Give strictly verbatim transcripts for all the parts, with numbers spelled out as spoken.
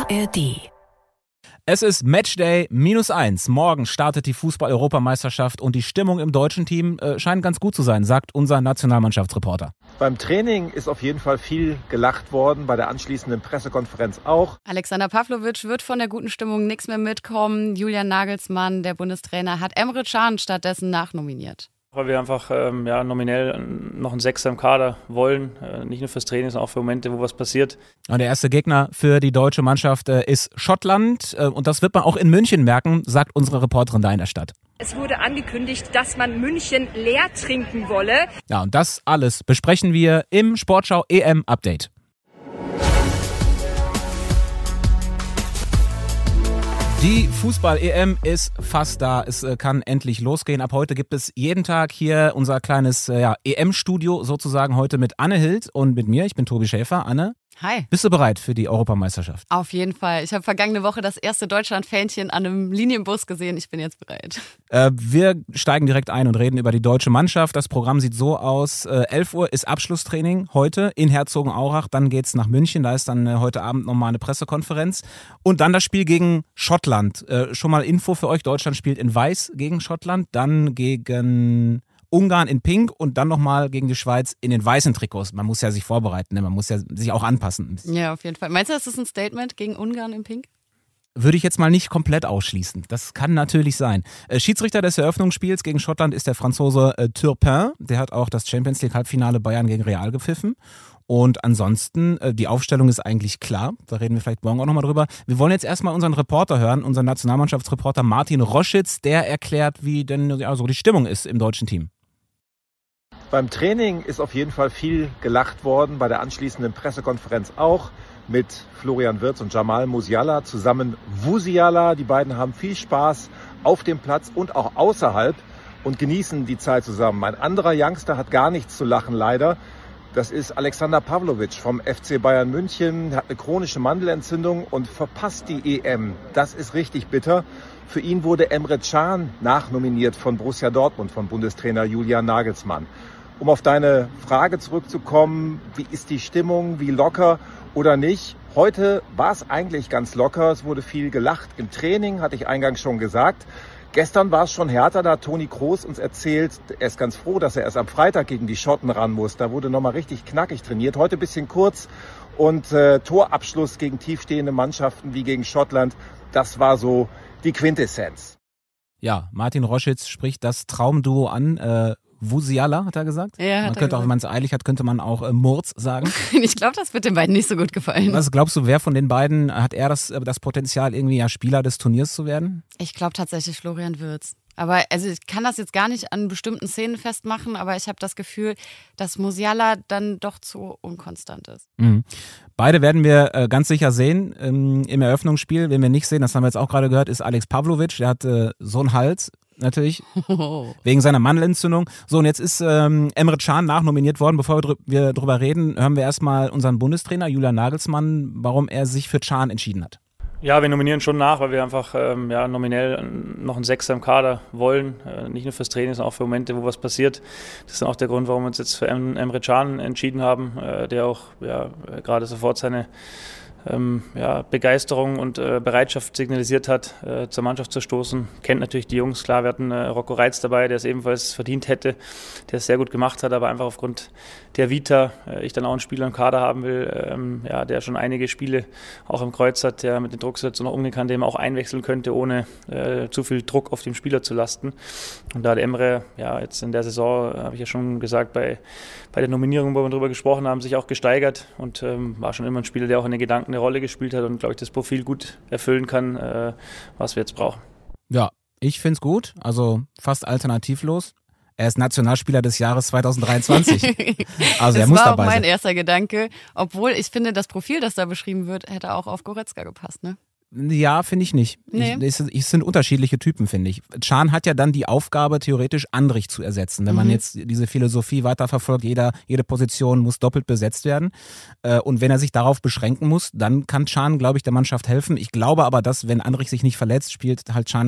A R D. Es ist Matchday minus eins. Morgen startet die Fußball-Europameisterschaft und die Stimmung im deutschen Team äh, scheint ganz gut zu sein, sagt unser Nationalmannschaftsreporter. Beim Training ist auf jeden Fall viel gelacht worden, bei der anschließenden Pressekonferenz auch. Alexander Pavlovic wird von der guten Stimmung nichts mehr mitkommen. Julian Nagelsmann, der Bundestrainer, hat Emre Can stattdessen nachnominiert. Weil wir einfach ähm, ja, nominell noch einen Sechser im Kader wollen, äh, nicht nur fürs Training, sondern auch für Momente, wo was passiert. Und der erste Gegner für die deutsche Mannschaft äh, ist Schottland äh, und das wird man auch in München merken, sagt unsere Reporterin da in der Stadt. Es wurde angekündigt, dass man München leer trinken wolle. Ja, und das alles besprechen wir im Sportschau E M-Update. Die Fußball-E M ist fast da. Es äh, kann endlich losgehen. Ab heute gibt es jeden Tag hier unser kleines äh, ja, E M-Studio sozusagen. Heute mit Anne Hild und mit mir. Ich bin Tobi Schäfer. Anne, hi. Bist du bereit für die Europameisterschaft? Auf jeden Fall. Ich habe vergangene Woche das erste Deutschland-Fähnchen an einem Linienbus gesehen. Ich bin jetzt bereit. Äh, wir steigen direkt ein und reden über die deutsche Mannschaft. Das Programm sieht so aus. Äh, elf Uhr ist Abschlusstraining heute in Herzogenaurach. Dann geht's nach München. Da ist dann äh, heute Abend nochmal eine Pressekonferenz. Und dann das Spiel gegen Schottland. Äh, schon mal Info für euch. Deutschland spielt in Weiß gegen Schottland. Dann gegen Ungarn in Pink und dann nochmal gegen die Schweiz in den weißen Trikots. Man muss ja sich vorbereiten, ne? Man muss ja sich auch anpassen. Ja, auf jeden Fall. Meinst du, das ist ein Statement gegen Ungarn in Pink? Würde ich jetzt mal nicht komplett ausschließen. Das kann natürlich sein. Äh, Schiedsrichter des Eröffnungsspiels gegen Schottland ist der Franzose äh, Turpin. Der hat auch das Champions League Halbfinale Bayern gegen Real gepfiffen. Und ansonsten, äh, die Aufstellung ist eigentlich klar. Da reden wir vielleicht morgen auch nochmal drüber. Wir wollen jetzt erstmal unseren Reporter hören, unseren Nationalmannschaftsreporter Martin Roschitz. Der erklärt, wie denn also die Stimmung ist im deutschen Team. Beim Training ist auf jeden Fall viel gelacht worden, bei der anschließenden Pressekonferenz auch, mit Florian Wirtz und Jamal Musiala, zusammen Wusiala. Die beiden haben viel Spaß auf dem Platz und auch außerhalb und genießen die Zeit zusammen. Ein anderer Youngster hat gar nichts zu lachen, leider. Das ist Alexander Pavlovic vom F C Bayern München. Er hat eine chronische Mandelentzündung und verpasst die E M. Das ist richtig bitter. Für ihn wurde Emre Can nachnominiert von Borussia Dortmund, von Bundestrainer Julian Nagelsmann. Um auf deine Frage zurückzukommen, wie ist die Stimmung, wie locker oder nicht? Heute war es eigentlich ganz locker, es wurde viel gelacht. Im Training, hatte ich eingangs schon gesagt. Gestern war es schon härter, da hat Toni Kroos uns erzählt, er ist ganz froh, dass er erst am Freitag gegen die Schotten ran muss. Da wurde nochmal richtig knackig trainiert. Heute ein bisschen kurz und äh, Torabschluss gegen tiefstehende Mannschaften wie gegen Schottland, das war so die Quintessenz. Ja, Martin Roschitz spricht das Traumduo an. Äh, Wusiala, hat er gesagt? Ja, hat man er könnte auch, wenn man gesagt. es eilig hat, könnte man auch äh, Murz sagen. Ich glaube, das wird den beiden nicht so gut gefallen. Was glaubst du, wer von den beiden, hat er das, das Potenzial, irgendwie ja Spieler des Turniers zu werden? Ich glaube tatsächlich Florian Wirtz. Aber also ich kann das jetzt gar nicht an bestimmten Szenen festmachen, aber ich habe das Gefühl, dass Musiala dann doch zu unkonstant ist. Mhm. Beide werden wir äh, ganz sicher sehen ähm, im Eröffnungsspiel. Wen wir nicht sehen, das haben wir jetzt auch gerade gehört, ist Alex Pavlovic. Der hat äh, so einen Hals. Natürlich, wegen seiner Mandelentzündung. So, und jetzt ist ähm, Emre Can nachnominiert worden. Bevor wir, drü- wir drüber reden, hören wir erstmal unseren Bundestrainer Julian Nagelsmann, warum er sich für Can entschieden hat. Ja, wir nominieren schon nach, weil wir einfach ähm, ja, nominell noch einen Sechser im Kader wollen. Äh, nicht nur fürs Training, sondern auch für Momente, wo was passiert. Das ist dann auch der Grund, warum wir uns jetzt für em- Emre Can entschieden haben, äh, der auch ja, gerade sofort seine Ähm, ja, Begeisterung und äh, Bereitschaft signalisiert hat, äh, zur Mannschaft zu stoßen. Kennt natürlich die Jungs, klar, wir hatten äh, Rocco Reitz dabei, der es ebenfalls verdient hätte, der es sehr gut gemacht hat, aber einfach aufgrund der Vita, äh, ich dann auch einen Spieler im Kader haben will, ähm, ja, der schon einige Spiele auch im Kreuz hat, der mit den Drucksituationen noch umgehen kann, den man auch einwechseln könnte, ohne äh, zu viel Druck auf den Spieler zu lasten. Und da hat Emre, ja, jetzt in der Saison, äh, habe ich ja schon gesagt, bei, bei der Nominierung, wo wir darüber gesprochen haben, sich auch gesteigert und ähm, war schon immer ein Spieler, der auch in den Gedanken eine Rolle gespielt hat und, glaube ich, das Profil gut erfüllen kann, äh, was wir jetzt brauchen. Ja, ich finde es gut, also fast alternativlos. Er ist Nationalspieler des Jahres zwanzig dreiundzwanzig. Also er muss dabei sein. Das war auch mein erster Gedanke, obwohl ich finde, das Profil, das da beschrieben wird, hätte auch auf Goretzka gepasst, ne? Ja, finde ich nicht. Nee. Ich, es, es sind unterschiedliche Typen, finde ich. Can hat ja dann die Aufgabe, theoretisch Andrich zu ersetzen. Wenn Mhm. man jetzt diese Philosophie weiterverfolgt, jeder, jede Position muss doppelt besetzt werden. Äh, und wenn er sich darauf beschränken muss, dann kann Can, glaube ich, der Mannschaft helfen. Ich glaube aber, dass, wenn Andrich sich nicht verletzt, spielt halt Can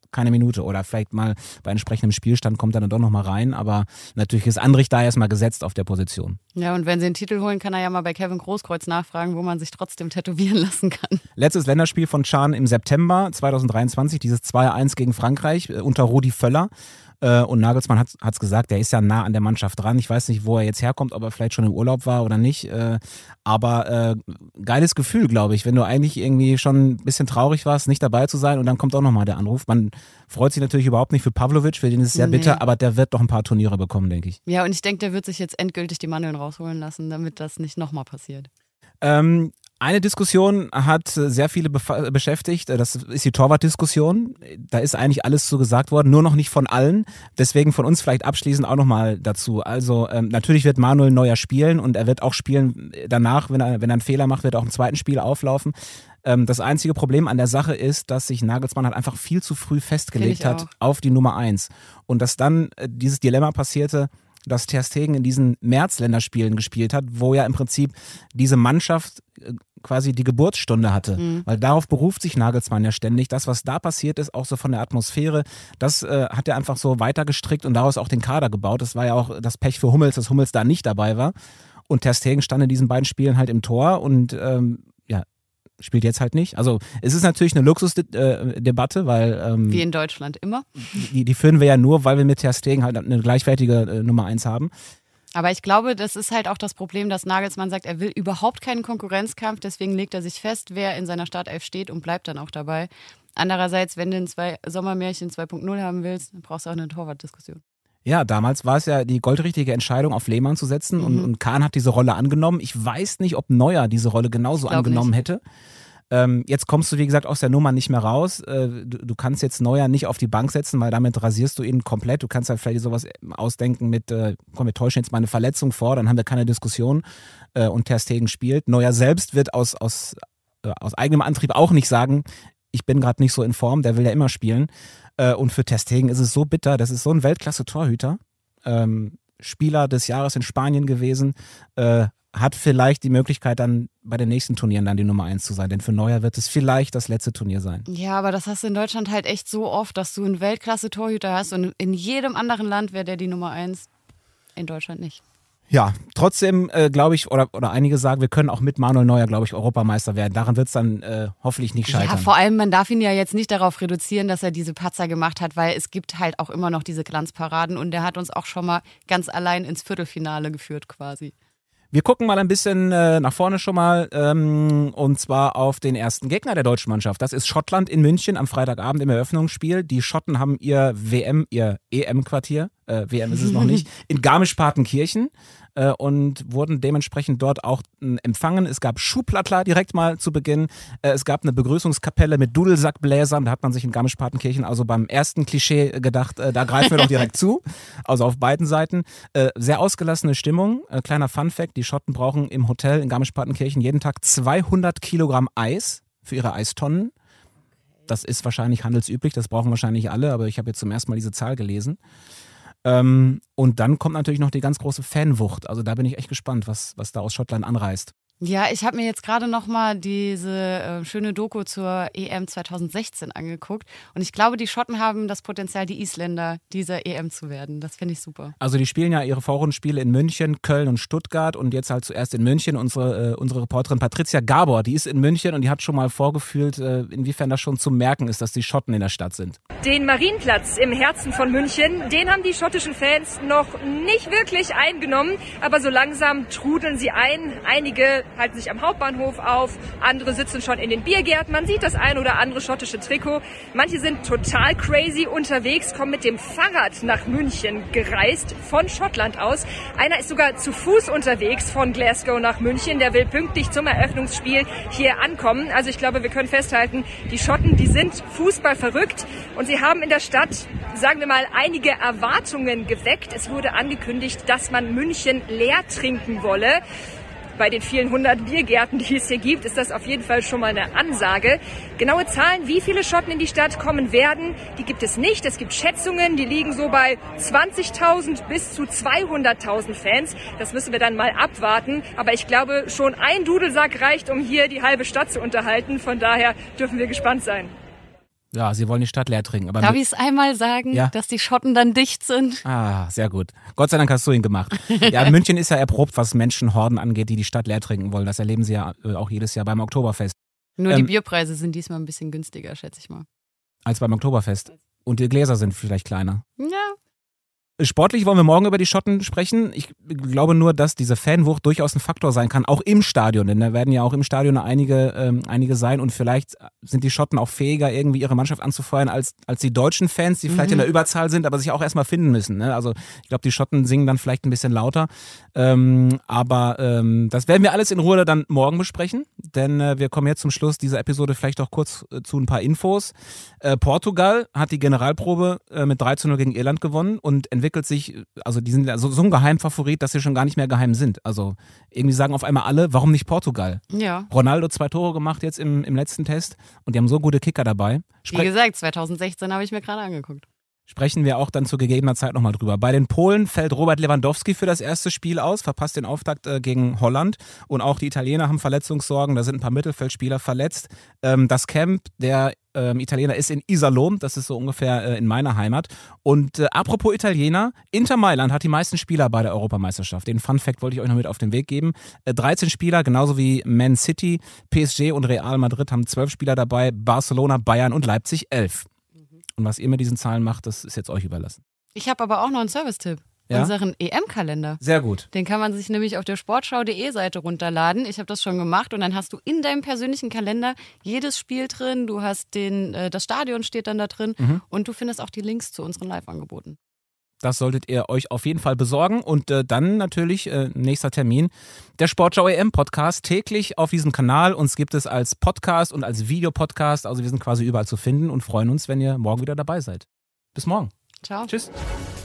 keine Minute. Oder vielleicht mal bei entsprechendem Spielstand kommt er dann doch nochmal rein. Aber natürlich ist Andrich da erstmal gesetzt auf der Position. Ja, und wenn sie den Titel holen, kann er ja mal bei Kevin Großkreuz nachfragen, wo man sich trotzdem tätowieren lassen kann. Letztes Länderspiel von Can im September zweitausenddreiundzwanzig, dieses zwei eins gegen Frankreich äh, unter Rudi Völler. Äh, und Nagelsmann hat es gesagt, der ist ja nah an der Mannschaft dran. Ich weiß nicht, wo er jetzt herkommt, ob er vielleicht schon im Urlaub war oder nicht. Äh, aber äh, geiles Gefühl, glaube ich, wenn du eigentlich irgendwie schon ein bisschen traurig warst, nicht dabei zu sein und dann kommt auch nochmal der Anruf. Man freut sich natürlich überhaupt nicht für Pavlovic, für den ist es sehr nee. bitter, aber der wird doch ein paar Turniere bekommen, denke ich. Ja, und ich denke, der wird sich jetzt endgültig die Mandeln rausholen lassen, damit das nicht nochmal passiert. Ähm, Eine Diskussion hat sehr viele befa- beschäftigt, das ist die Torwartdiskussion. Da ist eigentlich alles so gesagt worden, nur noch nicht von allen. Deswegen von uns vielleicht abschließend auch nochmal dazu. Also ähm, natürlich wird Manuel Neuer spielen und er wird auch spielen danach, wenn er, wenn er einen Fehler macht, wird er auch im zweiten Spiel auflaufen. Ähm, das einzige Problem an der Sache ist, dass sich Nagelsmann halt einfach viel zu früh festgelegt hat auf die Nummer eins. Und dass dann äh, dieses Dilemma passierte, dass Ter Stegen in diesen März-Länderspielen gespielt hat, wo ja im Prinzip diese Mannschaft quasi die Geburtsstunde hatte. Mhm. Weil darauf beruft sich Nagelsmann ja ständig. Das, was da passiert ist, auch so von der Atmosphäre, das äh, hat er einfach so weitergestrickt und daraus auch den Kader gebaut. Das war ja auch das Pech für Hummels, dass Hummels da nicht dabei war. Und Ter Stegen stand in diesen beiden Spielen halt im Tor und ähm, ja, spielt jetzt halt nicht. Also es ist natürlich eine Luxusdebatte, weil ähm, wie in Deutschland immer. Die, die führen wir ja nur, weil wir mit Ter Stegen halt eine gleichwertige äh, Nummer eins haben. Aber ich glaube, das ist halt auch das Problem, dass Nagelsmann sagt, er will überhaupt keinen Konkurrenzkampf, deswegen legt er sich fest, wer in seiner Startelf steht und bleibt dann auch dabei. Andererseits, wenn du ein zwei Sommermärchen zwei Punkt null haben willst, dann brauchst du auch eine Torwartdiskussion. Ja, damals war es ja die goldrichtige Entscheidung, auf Lehmann zu setzen mhm. und, und Kahn hat diese Rolle angenommen. Ich weiß nicht, ob Neuer diese Rolle genauso angenommen nicht. hätte. Ähm, jetzt kommst du, wie gesagt, aus der Nummer nicht mehr raus. Äh, du, du kannst jetzt Neuer nicht auf die Bank setzen, weil damit rasierst du ihn komplett. Du kannst halt vielleicht sowas ausdenken mit, äh, komm, wir täuschen jetzt mal eine Verletzung vor, dann haben wir keine Diskussion äh, und Ter Stegen spielt. Neuer selbst wird aus, aus, äh, aus eigenem Antrieb auch nicht sagen, ich bin gerade nicht so in Form, der will ja immer spielen. Äh, und für Ter Stegen ist es so bitter, das ist so ein Weltklasse-Torhüter, ähm, Spieler des Jahres in Spanien gewesen, äh, hat vielleicht die Möglichkeit dann bei den nächsten Turnieren dann die Nummer eins zu sein. Denn für Neuer wird es vielleicht das letzte Turnier sein. Ja, aber das hast du in Deutschland halt echt so oft, dass du einen Weltklasse-Torhüter hast und in jedem anderen Land wäre der die Nummer eins. In Deutschland nicht. Ja, trotzdem äh, glaube ich, oder, oder einige sagen, wir können auch mit Manuel Neuer, glaube ich, Europameister werden. Daran wird es dann äh, hoffentlich nicht scheitern. Ja, vor allem, man darf ihn ja jetzt nicht darauf reduzieren, dass er diese Patzer gemacht hat, weil es gibt halt auch immer noch diese Glanzparaden und der hat uns auch schon mal ganz allein ins Viertelfinale geführt quasi. Wir gucken mal ein bisschen äh, nach vorne schon mal ähm, und zwar auf den ersten Gegner der deutschen Mannschaft. Das ist Schottland in München am Freitagabend im Eröffnungsspiel. Die Schotten haben ihr W M, ihr E M-Quartier, äh, W M ist es noch nicht, in Garmisch-Partenkirchen äh, und wurden dementsprechend dort auch äh, empfangen. Es gab Schuhplattler direkt mal zu Beginn. Äh, es gab eine Begrüßungskapelle mit Dudelsackbläsern. Da hat man sich in Garmisch-Partenkirchen also beim ersten Klischee gedacht, äh, da greifen wir doch direkt zu. Also auf beiden Seiten. Äh, sehr ausgelassene Stimmung. Äh, kleiner Funfact, die Schotten brauchen im Hotel in Garmisch-Partenkirchen jeden Tag zweihundert Kilogramm Eis für ihre Eistonnen. Das ist wahrscheinlich handelsüblich, das brauchen wahrscheinlich alle, aber ich habe jetzt zum ersten Mal diese Zahl gelesen. Ähm, und dann kommt natürlich noch die ganz große Fanwucht. Also da bin ich echt gespannt, was, was da aus Schottland anreist. Ja, ich habe mir jetzt gerade nochmal diese äh, schöne Doku zur E M zweitausendsechzehn angeguckt und ich glaube, die Schotten haben das Potenzial, die Isländer dieser E M zu werden. Das finde ich super. Also die spielen ja ihre Vorrundenspiele in München, Köln und Stuttgart und jetzt halt zuerst in München. Unsere, äh, unsere Reporterin Patricia Gabor, die ist in München und die hat schon mal vorgefühlt, äh, inwiefern das schon zu merken ist, dass die Schotten in der Stadt sind. Den Marienplatz im Herzen von München, den haben die schottischen Fans noch nicht wirklich eingenommen, aber so langsam trudeln sie ein. Einige halten sich am Hauptbahnhof auf, andere sitzen schon in den Biergärten, man sieht das ein oder andere schottische Trikot. Manche sind total crazy unterwegs, kommen mit dem Fahrrad nach München gereist, von Schottland aus. Einer ist sogar zu Fuß unterwegs von Glasgow nach München, der will pünktlich zum Eröffnungsspiel hier ankommen. Also ich glaube, wir können festhalten, die Schotten, die sind Fußball verrückt und sie haben in der Stadt, sagen wir mal, einige Erwartungen geweckt. Es wurde angekündigt, dass man München leer trinken wolle. Bei den vielen hundert Biergärten, die es hier gibt, ist das auf jeden Fall schon mal eine Ansage. Genaue Zahlen, wie viele Schotten in die Stadt kommen werden, die gibt es nicht. Es gibt Schätzungen, die liegen so bei zwanzigtausend bis zu zweihunderttausend Fans. Das müssen wir dann mal abwarten. Aber ich glaube, schon ein Dudelsack reicht, um hier die halbe Stadt zu unterhalten. Von daher dürfen wir gespannt sein. Ja, sie wollen die Stadt leer trinken. Aber Darf ich es einmal sagen, ja? dass die Schotten dann dicht sind? Ah, sehr gut. Gott sei Dank hast du ihn gemacht. Ja, München ist ja erprobt, was Menschenhorden angeht, die die Stadt leer trinken wollen. Das erleben sie ja auch jedes Jahr beim Oktoberfest. Nur ähm, die Bierpreise sind diesmal ein bisschen günstiger, schätze ich mal. Als beim Oktoberfest. Und die Gläser sind vielleicht kleiner. Ja. Sportlich wollen wir morgen über die Schotten sprechen. Ich glaube nur, dass diese Fanwucht durchaus ein Faktor sein kann, auch im Stadion. Denn da werden ja auch im Stadion einige, ähm, einige sein. Und vielleicht sind die Schotten auch fähiger, irgendwie ihre Mannschaft anzufeuern, als, als die deutschen Fans, die vielleicht mhm. in der Überzahl sind, aber sich auch erstmal finden müssen. Ne? Also ich glaube, die Schotten singen dann vielleicht ein bisschen lauter. Ähm, aber ähm, das werden wir alles in Ruhe dann morgen besprechen. Denn äh, wir kommen jetzt zum Schluss dieser Episode vielleicht auch kurz äh, zu ein paar Infos. Äh, Portugal hat die Generalprobe äh, mit drei zu null gegen Irland gewonnen und entwickelt sich, also die sind so, so ein Geheimfavorit, dass sie schon gar nicht mehr geheim sind. Also irgendwie sagen auf einmal alle, warum nicht Portugal? Ja. Ronaldo zwei Tore gemacht jetzt im, im letzten Test und die haben so gute Kicker dabei. Spre- Wie gesagt, zwanzig sechzehn habe ich mir gerade angeguckt. Sprechen wir auch dann zu gegebener Zeit nochmal drüber. Bei den Polen fällt Robert Lewandowski für das erste Spiel aus, verpasst den Auftakt äh, gegen Holland. Und auch die Italiener haben Verletzungssorgen, da sind ein paar Mittelfeldspieler verletzt. Ähm, das Camp der ähm, Italiener ist in Iserlohn, das ist so ungefähr äh, in meiner Heimat. Und äh, apropos Italiener, Inter Mailand hat die meisten Spieler bei der Europameisterschaft. Den Fun-Fact wollte ich euch noch mit auf den Weg geben. Äh, dreizehn Spieler, genauso wie Man City, P S G und Real Madrid haben zwölf Spieler dabei, Barcelona, Bayern und Leipzig elf. Und was ihr mit diesen Zahlen macht, das ist jetzt euch überlassen. Ich habe aber auch noch einen Service-Tipp. Ja? Unseren E M-Kalender. Sehr gut. Den kann man sich nämlich auf der sportschau punkt de Seite runterladen. Ich habe das schon gemacht und dann hast du in deinem persönlichen Kalender jedes Spiel drin. Du hast den, äh, das Stadion steht dann da drin mhm. und du findest auch die Links zu unseren Live-Angeboten. Das solltet ihr euch auf jeden Fall besorgen. Und äh, dann natürlich, äh, nächster Termin, der Sportschau E M-Podcast täglich auf diesem Kanal. Uns gibt es als Podcast und als Videopodcast. Also wir sind quasi überall zu finden und freuen uns, wenn ihr morgen wieder dabei seid. Bis morgen. Ciao. Tschüss.